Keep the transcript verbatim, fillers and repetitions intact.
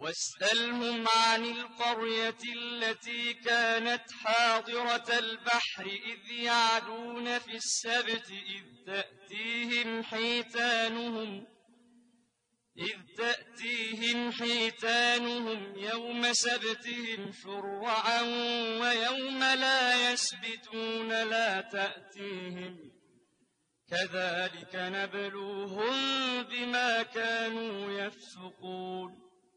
واسألهم عن القرية التي كانت حاضرة البحر إذ يعدون في السبت إذ تأتيهم حيتانهم إذ تأتيهم حيتانهم يوم سبتهم شرعا ويوم لا يسبتون لا تأتيهم كذلك نبلوهم بما كانوا يفسقون